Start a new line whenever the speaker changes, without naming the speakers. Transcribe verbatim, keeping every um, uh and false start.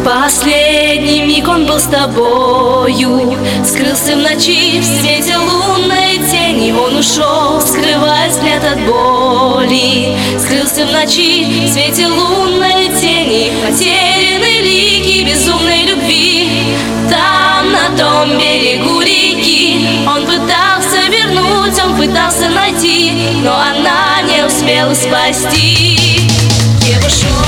последний миг он был с тобою, скрылся в ночи в свете лунной тени. Он ушел, скрывая взгляд от боли, скрылся в ночи в свете лунной тени. Потеряны лики безумной любви там, на том берегу реки. Он пытался вернуть, он пытался найти, но она не успела спасти. Ева шел